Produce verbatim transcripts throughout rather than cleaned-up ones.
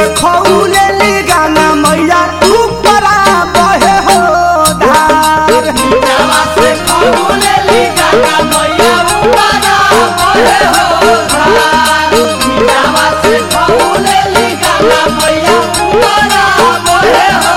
खौले ली गाना मैया ऊपरा बहे हो धार नीचावा से खौले ली गाना मैया ऊपरा बहे हो धार नीचावा से खौले ली गाना मैया ऊपरा बहे हो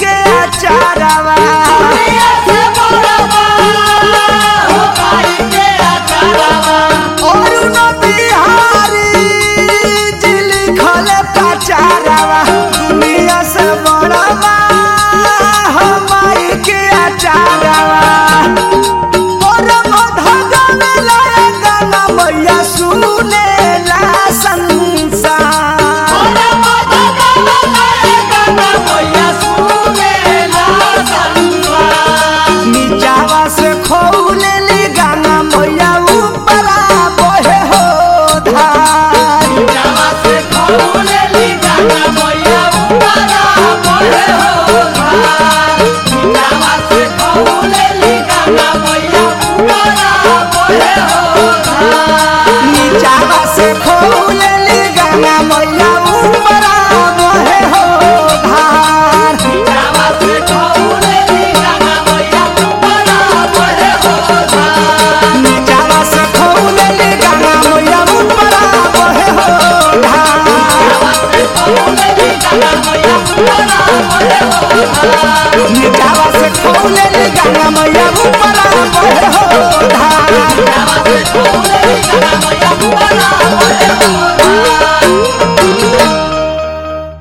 चारावा दुनिया से बड़ा बा हो भाई के से खोलेली गंगा मैया ऊपरा बहे हो धार नीचावा से खौलेली गंगा मैया ऊपरा बहे हो धार नीचावा से खोलेली गंगा मैया ऊपरा बहे हो धार नीचावा से खौलेली गंगा मैया ऊपरा बहे हो धार नीचा